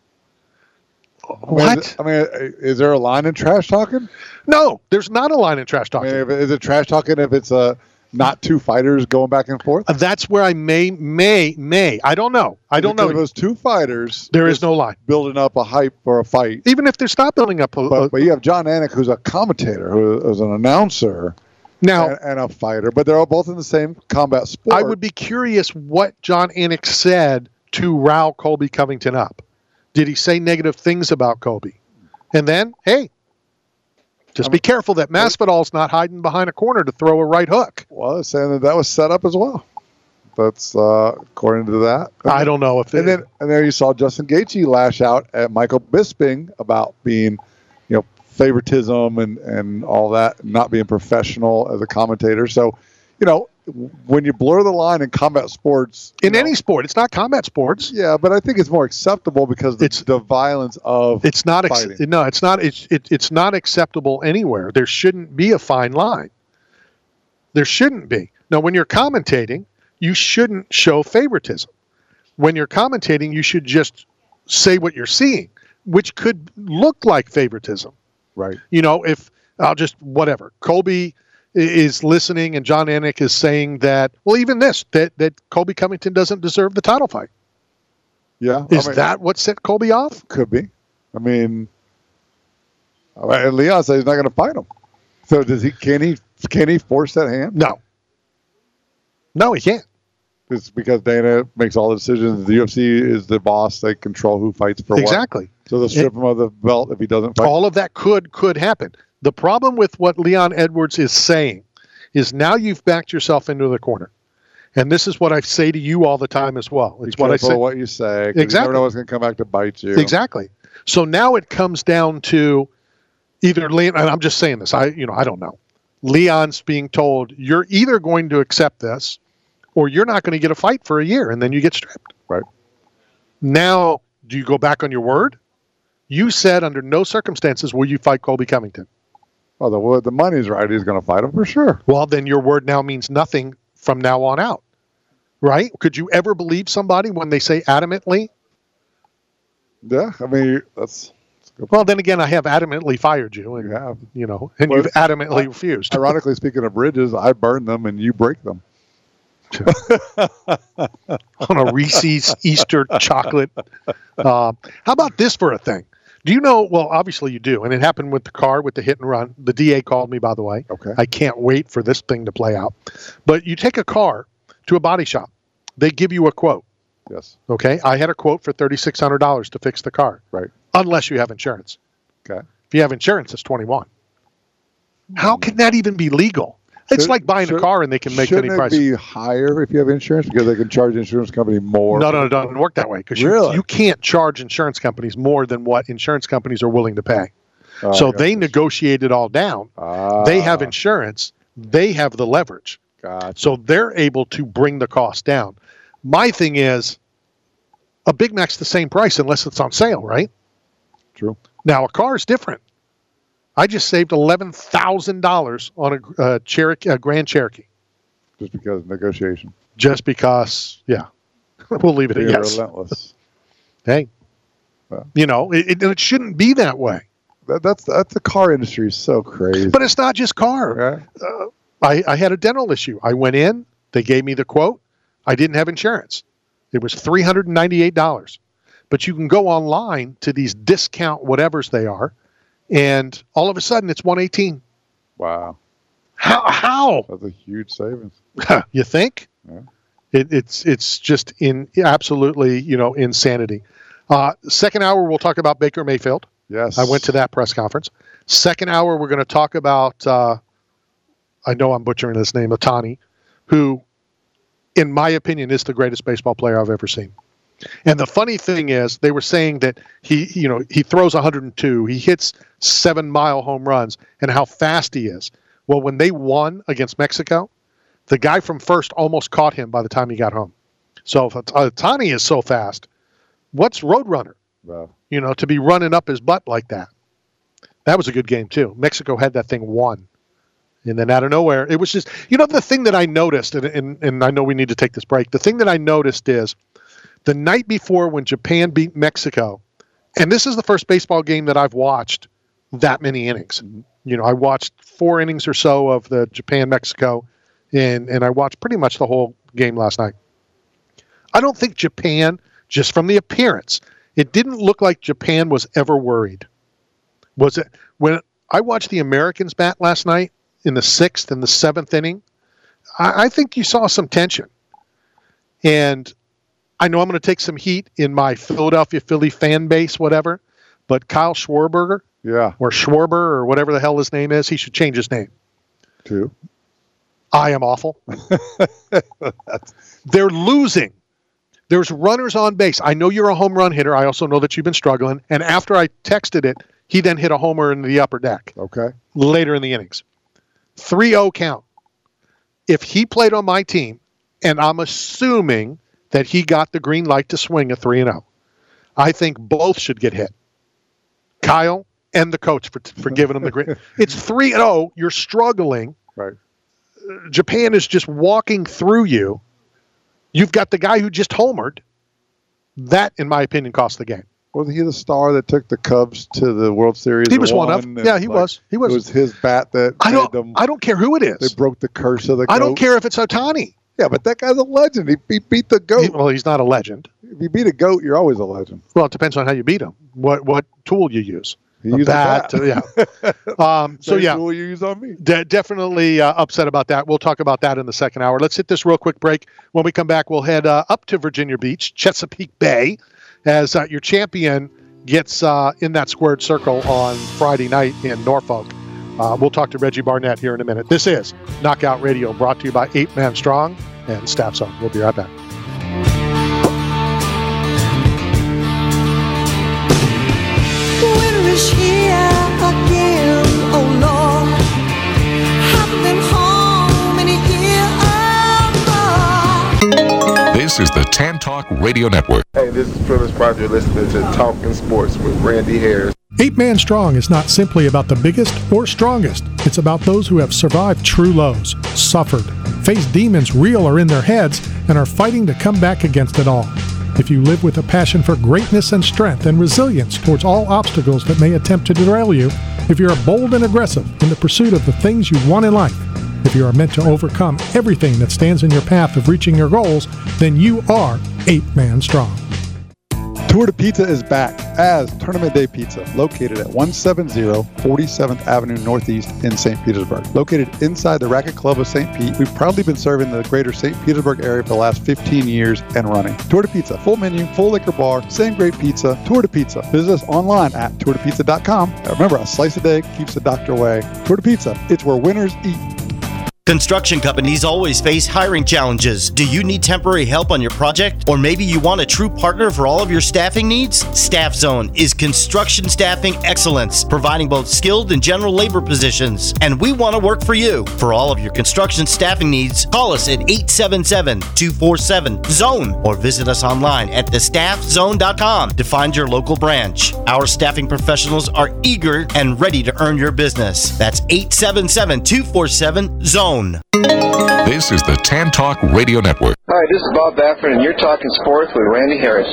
What? Is there a line in trash talking? No, there's not a line in trash talking. Is it trash talking if it's not two fighters going back and forth? That's where I may. I don't know. If it was two fighters, there is no line. Building up a hype for a fight. Even if they're not building up but you have John Anik, who's a commentator, who is an announcer. Now, and a fighter, but they're all both in the same combat sport. I would be curious what John Anik said to rile Colby Covington up. Did he say negative things about Colby? And then, hey, Just be careful that Masvidal's not hiding behind a corner to throw a right hook. Well, they're saying that was set up as well. That's according to that. I don't know if. And then you saw Justin Gaethje lash out at Michael Bisping about being, favoritism and all that, not being professional as a commentator. So, when you blur the line in combat sports, in any sport, it's not combat sports. Yeah, but I think it's more acceptable because it's the violence of it's not fighting. No, it's not. It's not acceptable anywhere. There shouldn't be a fine line. There shouldn't be. Now, when you're commentating, you shouldn't show favoritism. When you're commentating, you should just say what you're seeing, which could look like favoritism. Right. If I'll just whatever. Colby is listening and John Anik is saying that, well, even this, that Colby Covington doesn't deserve the title fight. Yeah. Is that what set Colby off? Could be. And Leon said he's not going to fight him. So can he force that hand? No, he can't. It's because Dana makes all the decisions. The UFC is the boss. They control who fights for what. Exactly. So they'll strip him of the belt if he doesn't fight. All of that could happen. The problem with what Leon Edwards is saying is now you've backed yourself into the corner. And this is what I say to you all the time as well. It's Be what I say. what you say. 'Cause Exactly. You never know what's going to come back to bite you. Exactly. So now it comes down to either Leon, and I'm just saying this. I don't know. Leon's being told you're either going to accept this or you're not going to get a fight for a year, and then you get stripped. Right. Now, do you go back on your word? You said under no circumstances will you fight Colby Covington. Well, the money's right. He's going to fight him for sure. Well, then your word now means nothing from now on out. Right? Could you ever believe somebody when they say adamantly? Yeah, that's good. Well, then again, I have adamantly fired you, and you've adamantly refused. Ironically, speaking of bridges, I burn them and you break them. On a Reese's Easter chocolate. How about this for a thing? Do you know? Well, obviously you do, and it happened with the car with the hit and run. The DA called me, by the way. Okay. I can't wait for this thing to play out. But you take a car to a body shop, they give you a quote. Yes. Okay. I had a quote for $3,600 to fix the car. Right. Unless you have insurance. Okay. If you have insurance, it's $21. How can that even be legal? It's like buying a car and they can make any price. Shouldn't it be higher if you have insurance because they can charge the insurance company more? No, it doesn't work that way because you can't charge insurance companies more than what insurance companies are willing to pay. So they negotiate it all down. They have insurance. They have the leverage. Gotcha. So they're able to bring the cost down. My thing is a Big Mac's the same price unless it's on sale, right? True. Now, a car is different. I just saved $11,000 on a Grand Cherokee. Just because of negotiation. Just because, yeah. We'll leave it at yes. Relentless. Hey, it shouldn't be that way. That's the car industry is so crazy. But it's not just car. Yeah. I had a dental issue. I went in. They gave me the quote. I didn't have insurance. It was $398. But you can go online to these discount whatevers they are, and all of a sudden it's $118. Wow. How? That's a huge savings. You think? Yeah. It's just absolutely insanity. Second hour we'll talk about Baker Mayfield. Yes. I went to that press conference. Second hour we're going to talk about I know I'm butchering his name, Ohtani, who, in my opinion, is the greatest baseball player I've ever seen. And the funny thing is, they were saying that he throws 102, he hits 7-mile home runs, and how fast he is. Well, when they won against Mexico, the guy from first almost caught him by the time he got home. So if Ohtani is so fast, what's Roadrunner? Wow. To be running up his butt like that. That was a good game, too. Mexico had that thing won. And then out of nowhere, it was just, the thing that I noticed, and I know we need to take this break, the thing that I noticed is the night before when Japan beat Mexico, and this is the first baseball game that I've watched that many innings. I watched 4 innings or so of the Japan-Mexico, and I watched pretty much the whole game last night. I don't think Japan, just from the appearance, it didn't look like Japan was ever worried. Was it? When I watched the Americans bat last night in the 6th and the 7th inning, I think you saw some tension. And I know I'm going to take some heat in my Philadelphia Philly fan base, whatever, but Kyle Schwarber Yeah. Or Schwarber or whatever the hell his name is. He should change his name. To? I am awful. They're losing. There's runners on base. I know you're a home run hitter. I also know that you've been struggling. And after I texted it, he then hit a homer in the upper deck. Okay. Later in the innings. 3-0 count. If he played on my team, and I'm assuming that he got the green light to swing a 3-0, I think both should get hit. Kyle and the coach for giving him the green. It's 3-0. You're struggling. Right. Japan is just walking through you. You've got the guy who just homered. That, in my opinion, cost the game. Wasn't he the star that took the Cubs to the World Series? He was one of. Yeah, he was. He was. It was his bat that made them. I don't care who it is. They broke the curse of the GOAT. I don't care if it's Ohtani. Yeah, but that guy's a legend. He beat the GOAT. Well, he's not a legend. If you beat a GOAT, you're always a legend. Well, it depends on how you beat him. What tool you use. You use bat. Yeah. So yeah, tool you use on me. Definitely upset about that. We'll talk about that in the second hour. Let's hit this real quick break. When we come back, we'll head up to Virginia Beach, Chesapeake Bay, as your champion gets in that squared circle on Friday night in Norfolk. We'll talk to Reggie Barnett here in a minute. This is Knockout Radio, brought to you by 8 Man Strong and Staff Zone. We'll be right back. Winter is here again, oh Lord. Haven't been home in a year. This is the Tan Talk Radio Network. Hey, this is Privilege Project. Listening to Talking Sports with Randy Harris. 8 Man Strong is not simply about the biggest or strongest. It's about those who have survived true lows, suffered, faced demons real or in their heads, and are fighting to come back against it all. If you live with a passion for greatness and strength and resilience towards all obstacles that may attempt to derail you, if you're bold and aggressive in the pursuit of the things you want in life, if you are meant to overcome everything that stands in your path of reaching your goals, then you are 8 Man Strong. Tour de Pizza is back as Tournament Day Pizza, located at 170 47th Avenue Northeast in St. Petersburg. Located inside the Racquet Club of St. Pete, we've proudly been serving the greater St. Petersburg area for the last 15 years and running. Tour de Pizza, full menu, full liquor bar, same great pizza, Tour de Pizza. Visit us online at tourdepizza.com. Remember, a slice a day keeps the doctor away. Tour de Pizza, it's where winners eat. Construction companies always face hiring challenges. Do you need temporary help on your project? Or maybe you want a true partner for all of your staffing needs? Staff Zone is construction staffing excellence, providing both skilled and general labor positions. And we want to work for you. For all of your construction staffing needs, call us at 877-247-ZONE or visit us online at thestaffzone.com to find your local branch. Our staffing professionals are eager and ready to earn your business. That's 877-247-ZONE. This is the Tan Talk Radio Network. Hi, this is Bob Baffert, and you're talking sports with Randy Harris.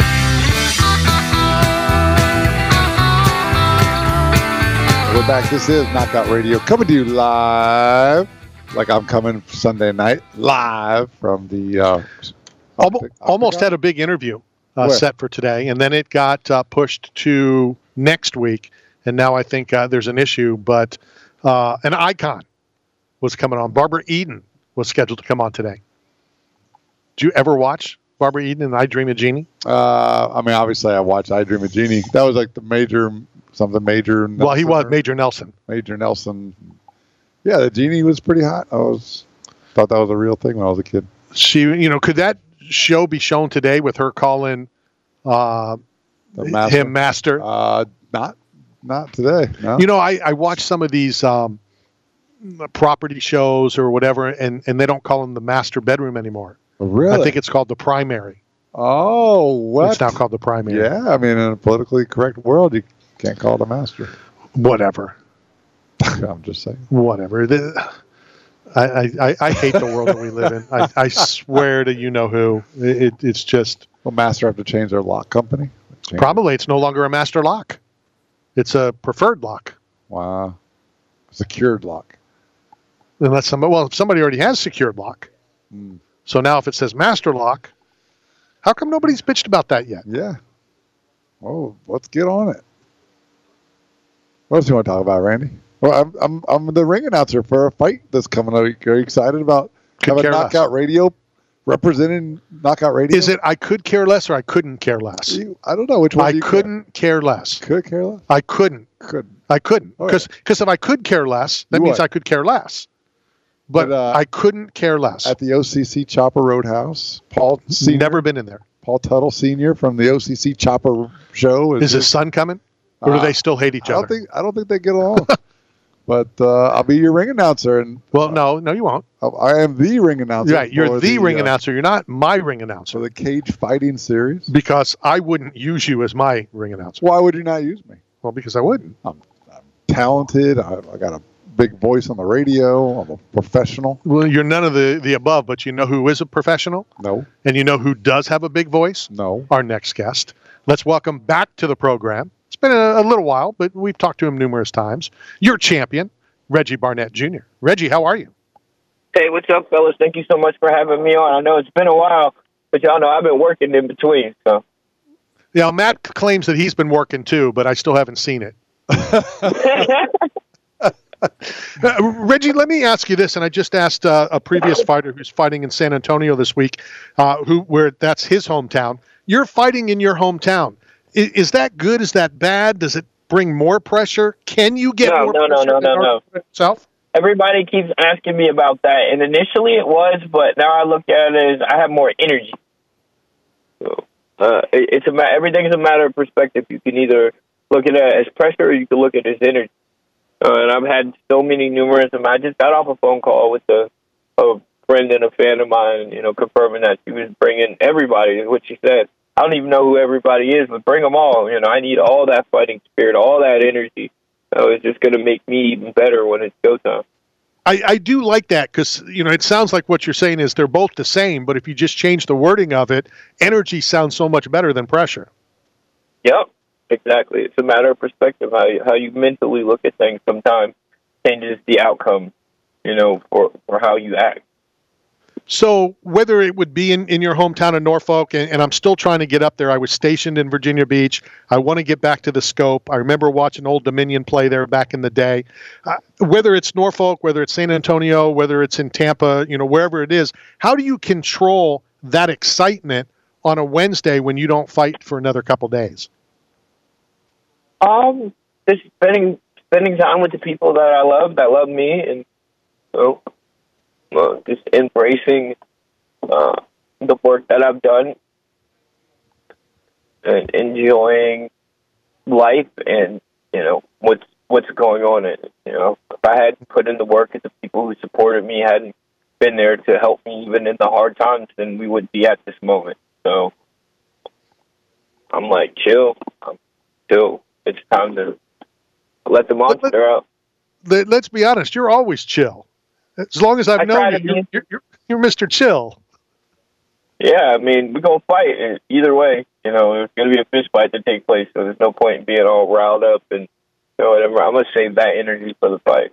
We're back. This is Knockout Radio, coming to you live, like I'm coming Sunday night, live from the... almost had a big interview set for today, and then it got pushed to next week, and now I think there's an issue, but an icon was coming on. Barbara Eden was scheduled to come on today. Do you ever watch Barbara Eden and I Dream of Jeannie? I mean, obviously I watched I Dream of Jeannie. That was like the major Nelson. Well, he was Major Nelson. Major Nelson. Yeah, the Jeannie was pretty hot. Thought that was a real thing when I was a kid. She, could that show be shown today with her calling him master? Not today. No. I watched some of these property shows or whatever, and they don't call them the master bedroom anymore. Oh, really? I think it's called the primary. Oh, what? It's now called the primary. Yeah, I mean, in a politically correct world, you can't call it a master. Whatever. I'm just saying. Whatever. I hate the world that we live in. I swear to who. It's just... Will Master have to change their lock company? Probably. It's no longer a master lock. It's a preferred lock. Wow. Secured lock. Unless somebody already has secured lock. Mm. So now if it says master lock, how come nobody's bitched about that yet? Yeah. Oh, let's get on it. What else do you want to talk about, Randy? Well, I'm the ring announcer for a fight that's coming up. Are you excited about having Knockout Radio representing Knockout Radio? Is it I could care less or I couldn't care less? I don't know which one. I couldn't care less. Could care less? I couldn't. I couldn't. Because if I could care less, that means I could care less. But I couldn't care less. At the OCC Chopper Roadhouse, Paul Sr. Never been in there. Paul Tuttle Sr. from the OCC Chopper show. Is his son coming? Or do they still hate each other? I don't think they get along. But I'll be your ring announcer. And no, you won't. I am the ring announcer. Right, you're the ring announcer. You're not my ring announcer. For the Cage Fighting Series? Because I wouldn't use you as my ring announcer. Why would you not use me? Well, because I wouldn't. I'm talented. I got a big voice on the radio. I'm a professional. Well, you're none of the above, but you know who is a professional? No. And you know who does have a big voice? No. Our next guest. Let's welcome back to the program. It's been a little while, but we've talked to him numerous times. Your champion, Reggie Barnett Jr. Reggie, how are you? Hey, what's up, fellas? Thank you so much for having me on. I know it's been a while, but y'all know I've been working in between. So. Yeah, Matt claims that he's been working too, but I still haven't seen it. Reggie, let me ask you this, and I just asked a previous fighter who's fighting in San Antonio this week, where that's his hometown. You're fighting in your hometown. Is that good? Is that bad? Does it bring more pressure? Can you get more pressure? No. Yourself? Everybody keeps asking me about that, and initially it was, but now I look at it as I have more energy. So, everything's a matter of perspective. You can either look at it as pressure, or you can look at it as energy. And I've had so many numerous. I just got off a phone call with a friend and a fan of mine, confirming that she was bringing everybody, is what she said. I don't even know who everybody is, but bring them all. I need all that fighting spirit, all that energy. So it's just going to make me even better when it's go time. I do like that because, it sounds like what you're saying is they're both the same, but if you just change the wording of it, energy sounds so much better than pressure. Yep, exactly. It's a matter of perspective. How you mentally look at things sometimes changes the outcome, for how you act. So whether it would be in your hometown of Norfolk, and I'm still trying to get up there. I was stationed in Virginia Beach. I want to get back to the Scope. I remember watching Old Dominion play there back in the day. Whether it's Norfolk, whether it's San Antonio, whether it's in Tampa, wherever it is, how do you control that excitement on a Wednesday when you don't fight for another couple days? Just spending time with the people that I love, that love me, and just embracing the work that I've done and enjoying life and, what's going on in it. If I hadn't put in the work and the people who supported me hadn't been there to help me even in the hard times, then we wouldn't be at this moment. So I'm like, chill. It's time to let the monster out. Let's be honest. You're always chill. As long as I've known you, you're Mr. Chill. Yeah, we're going to fight either way. There's going to be a fist fight to take place, so there's no point in being all riled up and whatever. I'm going to save that energy for the fight.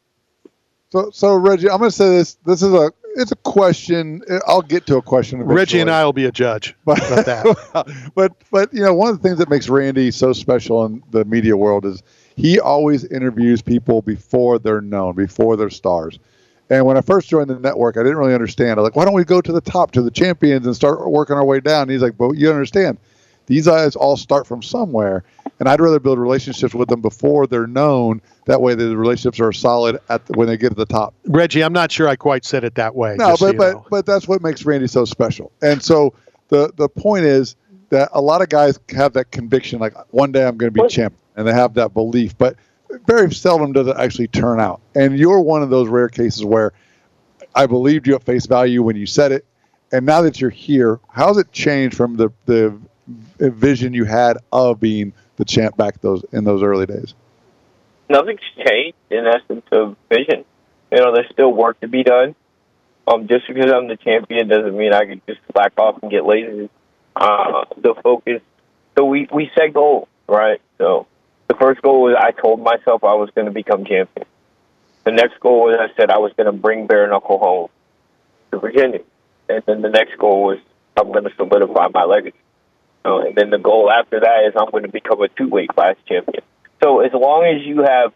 So Reggie, I'm going to say this. It's a question. I'll get to a question eventually. Reggie and I will be a judge about that. but one of the things that makes Randy so special in the media world is he always interviews people before they're known, before they're stars. And when I first joined the network, I didn't really understand. I'm like, why don't we go to the top, to the champions, and start working our way down? And he's like, but you understand, these guys all start from somewhere, and I'd rather build relationships with them before they're known. That way the relationships are solid when they get to the top. Reggie, I'm not sure I quite said it that way. No, but that's what makes Randy so special. And so the point is that a lot of guys have that conviction, like one day I'm going to be champion, and they have that belief. But very seldom does it actually turn out. And you're one of those rare cases where I believed you at face value when you said it. And now that you're here, how's it changed from the vision you had of being the champ back in those early days? Nothing's changed in essence of vision. There's still work to be done. Just because I'm the champion doesn't mean I can just slack off and get lazy. The focus. So we set goals, right? So the first goal was I told myself I was going to become champion. The next goal was I said I was going to bring bare knuckle home to Virginia. And then the next goal was I'm going to solidify my legacy. And then the goal after that is I'm going to become a two-weight class champion. So as long as you have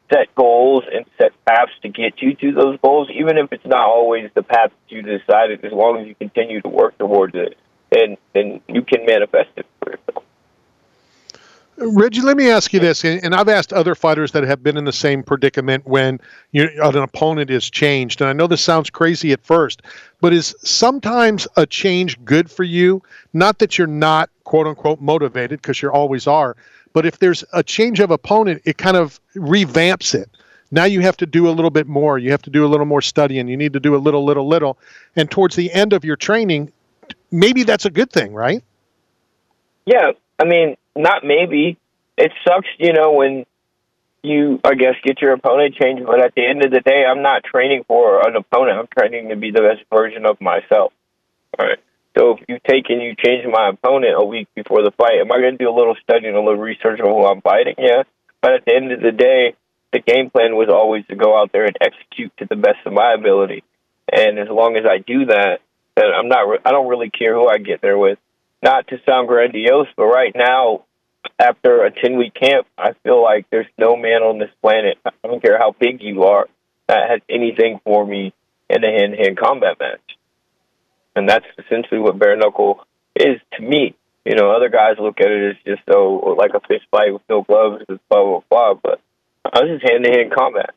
set goals and set paths to get you to those goals, even if it's not always the path that you decided. As long as you continue to work towards it, then you can manifest it for yourself. Reggie, let me ask you this, and I've asked other fighters that have been in the same predicament when an opponent is changed, and I know this sounds crazy at first, but is sometimes a change good for you? Not that you're not, quote-unquote, motivated, because you always are, but if there's a change of opponent, it kind of revamps it. Now you have to do a little bit more. You have to do a little more studying. You need to do a little. And towards the end of your training, maybe that's a good thing, right? Yeah, I mean, not maybe. It sucks, when you, I guess, get your opponent changed, but at the end of the day, I'm not training for an opponent. I'm training to be the best version of myself. All right. So if you take and you change my opponent a week before the fight, am I going to do a little study and a little research on who I'm fighting? Yeah. But at the end of the day, the game plan was always to go out there and execute to the best of my ability. And as long as I do that, then I don't really care who I get there with. Not to sound grandiose, but right now, after a 10-week camp, I feel like there's no man on this planet, I don't care how big you are, that has anything for me in a hand-to-hand combat match. And that's essentially what bare knuckle is to me. Other guys look at it as just like a fist fight with no gloves, blah, blah, blah. But I was just hand-to-hand combat.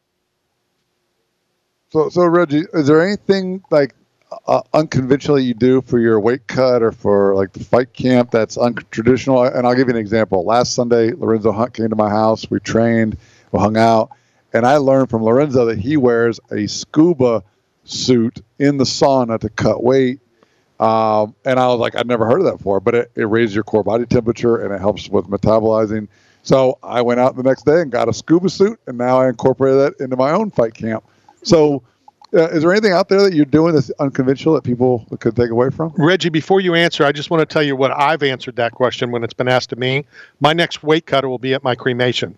So Reggie, is there anything like unconventionally you do for your weight cut or for like the fight camp that's untraditional? And I'll give you an example. Last Sunday, Lorenzo Hunt came to my house. We trained, we hung out, and I learned from Lorenzo that he wears a scuba suit in the sauna to cut weight. And I was like, I'd never heard of that before, but it raises your core body temperature and it helps with metabolizing. So I went out the next day and got a scuba suit, and now I incorporated that into my own fight camp. So is there anything out there that you're doing that's unconventional that people could take away from? Reggie, before you answer, I just want to tell you what I've answered that question when it's been asked of me. My next weight cutter will be at my cremation.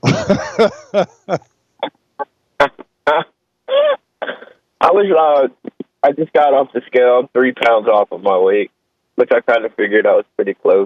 I just got off the scale. I'm 3 pounds off of my weight, which I kind of figured I was pretty close.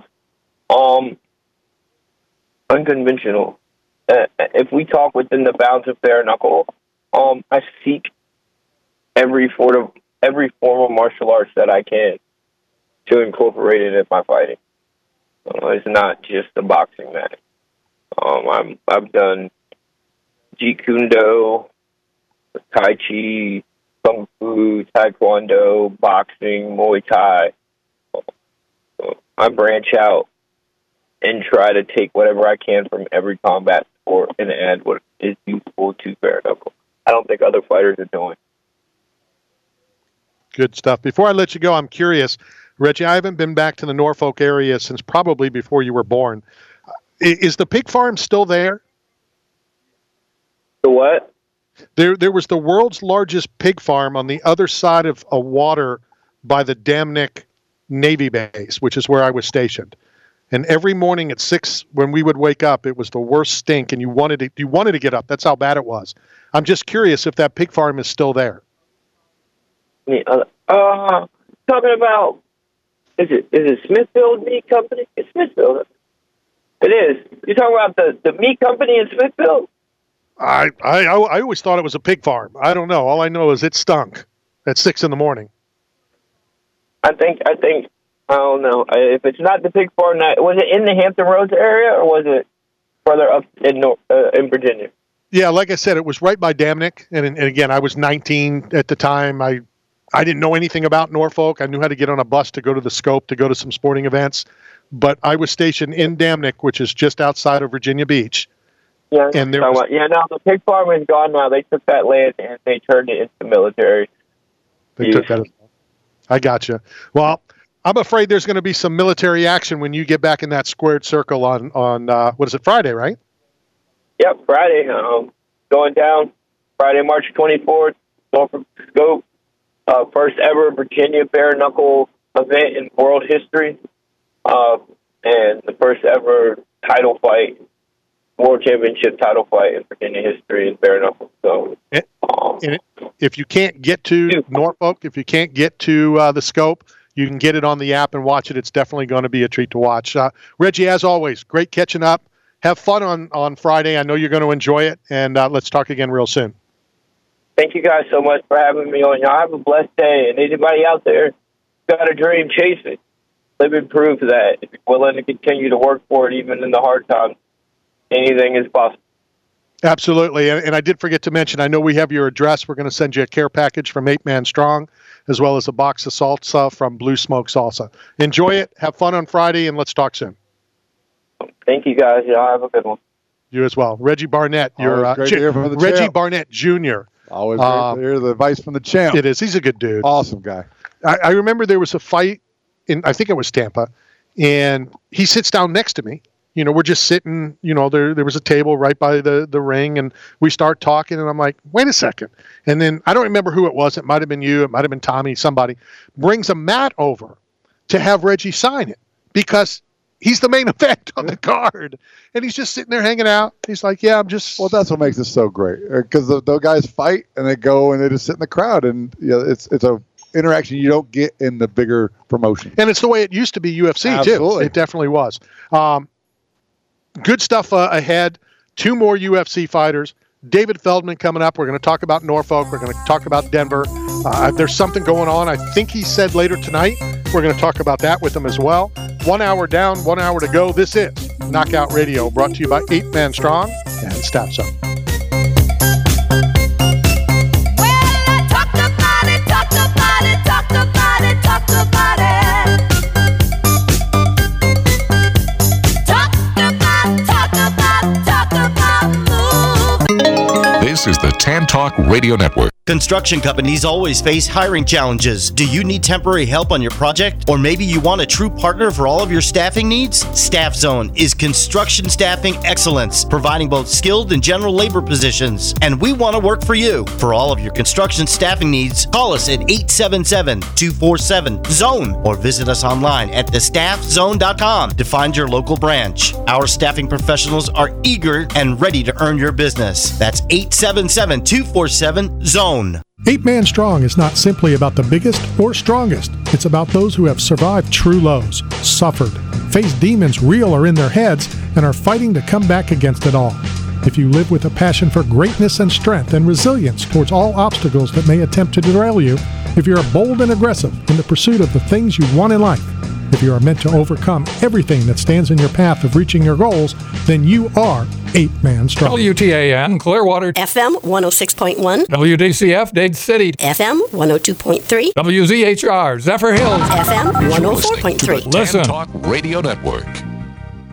Unconventional. If we talk within the bounds of bare knuckle, I seek every form of martial arts that I can to incorporate it in my fighting. It's not just a boxing match. I've done Jeet Kune Do, Tai Chi, Kung Fu, Taekwondo, boxing, Muay Thai. I branch out and try to take whatever I can from every combat sport and add what is useful to bare knuckle. I don't think other fighters are doing. Good stuff. Before I let you go, I'm curious, Reggie, I haven't been back to the Norfolk area since probably before you were born. Is the pig farm still there? The what? There was the world's largest pig farm on the other side of a water by the Damnick Navy base, which is where I was stationed. And every morning at 6, when we would wake up, it was the worst stink, and you wanted to get up. That's how bad it was. I'm just curious if that pig farm is still there. Talking about, is it Smithfield Meat Company? It's Smithfield. It is. You're talking about the meat company in Smithfield? I always thought it was a pig farm. I don't know. All I know is it stunk at 6 in the morning. I think I don't know. If it's not the pig farm, was it in the Hampton Roads area or was it further up in Virginia? Yeah, like I said, it was right by Damnick. And again, I was 19 at the time. I didn't know anything about Norfolk. I knew how to get on a bus to go to the Scope, to go to some sporting events. But I was stationed in Damnick, which is just outside of Virginia Beach. Yeah, the pig farm is gone now. They took that land and they turned it into military. They took that. I gotcha. Well, I'm afraid there's going to be some military action when you get back in that squared circle on what is it, Friday, right? Yep, Friday. Going down Friday, March 24th. Norfolk Scope. First ever Virginia bare knuckle event in world history, and the first ever title fight, world championship title fight in Virginia history in bare knuckle. So, if you can't get to Norfolk, if you can't get to the Scope, you can get it on the app and watch it. It's definitely going to be a treat to watch. Reggie, as always, great catching up. have fun on Friday. I know you're going to enjoy it, and let's talk again real soon. Thank you guys so much for having me on. Y'all have a blessed day. And anybody out there got a dream, chase it. Living proof that if you're willing to continue to work for it, even in the hard times, anything is possible. Absolutely. And I did forget to mention, I know we have your address. We're going to send you a care package from 8 Man Strong, as well as a box of salsa from Blue Smoke Salsa. Enjoy it. Have fun on Friday, and let's talk soon. Thank you, guys. Y'all have a good one. You as well. Reggie Barnett. Great to hear from the Reggie champ. Barnett Jr. Always great to hear the advice from the champ. It is. He's a good dude. Awesome guy. I remember there was a fight I think it was Tampa, and he sits down next to me. We're just sitting, there was a table right by the ring, and we start talking, and I'm like, wait a second. And then I don't remember who it was. It might have been you. It might have been Tommy. Somebody brings a mat over to have Reggie sign it because he's the main event on the card. And he's just sitting there hanging out. He's like, yeah, I'm just... Well, that's what makes it so great, because the guys fight, and they go, and they just sit in the crowd, and it's a interaction you don't get in the bigger promotion. And it's the way it used to be UFC, Absolutely. too. It definitely was. Good stuff ahead. 2 more UFC fighters. David Feldman coming up. We're going to talk about Norfolk. We're going to talk about Denver. There's something going on. I think he said later tonight. We're going to talk about that with him as well. 1 hour down, 1 hour to go. This is Knockout Radio, brought to you by 8 Man Strong and Staff Zone. This is the Tan Talk Radio Network. Construction companies always face hiring challenges. Do you need temporary help on your project? Or maybe you want a true partner for all of your staffing needs? Staff Zone is construction staffing excellence, providing both skilled and general labor positions. And we want to work for you. For all of your construction staffing needs, call us at 877-247-ZONE or visit us online at thestaffzone.com to find your local branch. Our staffing professionals are eager and ready to earn your business. That's 877-247-ZONE. 8 Man Strong is not simply about the biggest or strongest. It's about those who have survived true lows, suffered, faced demons real or in their heads, and are fighting to come back against it all. If you live with a passion for greatness and strength and resilience towards all obstacles that may attempt to derail you, if you're bold and aggressive in the pursuit of the things you want in life, if you are meant to overcome everything that stands in your path of reaching your goals, then you are 8 Man Strong. WTAN, Clearwater. FM 106.1. WDCF, Dade City. FM 102.3. WZHR, Zephyr Hills. FM 104.3. Listen. Tan Talk Radio Network.